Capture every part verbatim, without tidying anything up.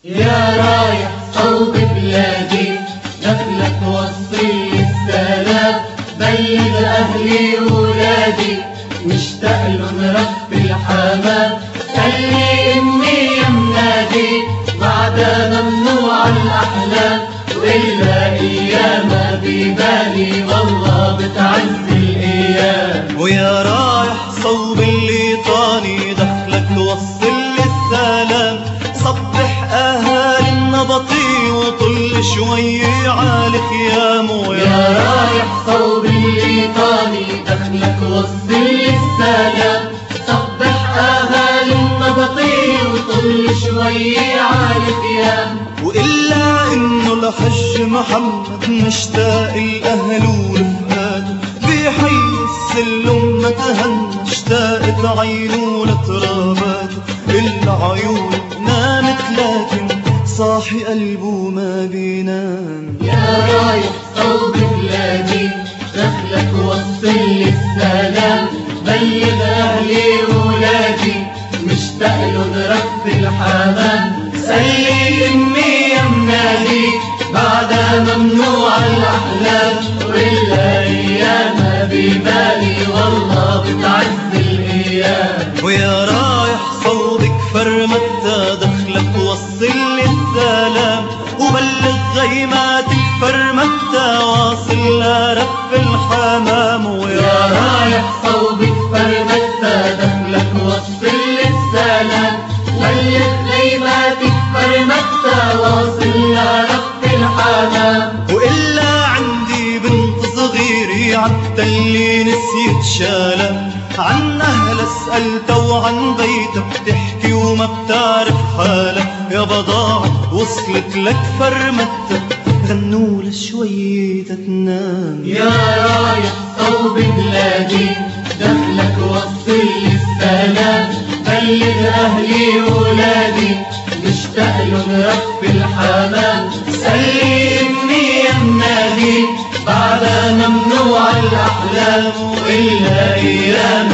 يا رايح صوب بلادي دخلك وصي السلام، بلغ أهلي وولادي مشتاق لهم رب الحمام. خلي إني يا منادي بعدها ممنوع الأحلام، وإلا أيام ببالي والله بتعز الأيام. ويا رايح صوب الليطاني دخلك وصل السلام، صبح أهالي النبطي وطل شوي عالي خيامه. يا رايح صوب الليطاني دخلك وصل السلام، صبح أهالي النبطي وطل شوي عالي خيامه. وإلا إنه الحج محمد مشتاق الأهل ورفقاته، بحي السلم ما تهنى اشتاقت عينه لتراباته. العيون نامت لكن صاحي قلبه ما بينام. يا رايح صوب بلادي دخلك وصل السلام، بلغ أهلي وولادي مشتاق لهم رب الحمام. خلي إني يا منادي بعدها ممنوع الأحلام، وإلا أيام ببالي والله بتعز الأيام. ويا رايح صوبك فرمتة دخلك وصل السلام، وبلغ غيماتك فرمتة واصل لرب الحمام. ويا رايح صوبك فرمتة دخلك وصل السلام، بلغ غيماتك فرمتة واصل لرب الحمام. وإلا عندي بنت صغيرة عالتلي نسيت شالها، عن أهلها سألتها وعن بيتها بتحكي وما بتعرف حالها. يا بضاعة وصلت لك فرمتها غنولها شوي تتنام. يا رايح صوب بلادي دخلك وصل السلام، بلغ أهلي وولادي مشتاق لهم رب الحمام. خلي إني يا منادي بعدها ممنوع الأحلام، وإلا أيام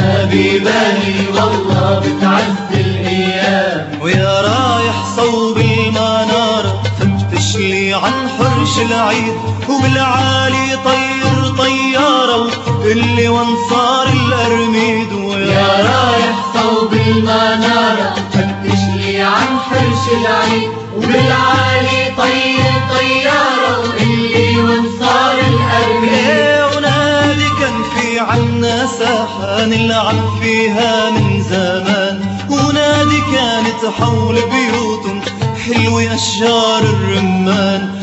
ببالي والله بتعز الأيام. ويا رايح صوب المنارة فتش لي عن حرش العيد، وبالعالي طير طيارة وقلي وانصار الأرميد. يا رايح صوب المنارة فتش لي عن حرش العيد، وبالعالي طير طيارة وقلي وانصار الأرميد. ونادي كان في عنا ساحة نلعب فيها من زمان، ونادي كانت حول بيوتهم حلوة أشجار الرمان.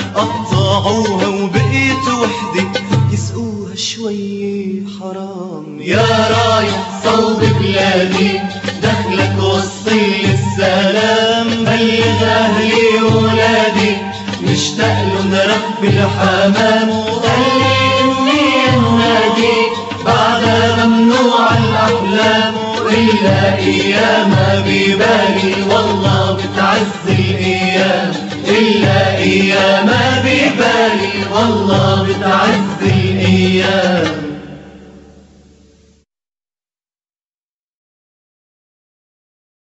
قطعوها وبقيت وحدي يسقوها شوي حرام. يا رايح صوب بلادي دخلك وصل السلام، بلغ أهلي وولادي مشتاق لهم رب الحمام. خلي إني أنادي بعدها ممنوع الأحلام، وإلا أيام ببالي والله بتعز الأيام. إلا أيام ببالي والله بتعز الأيام.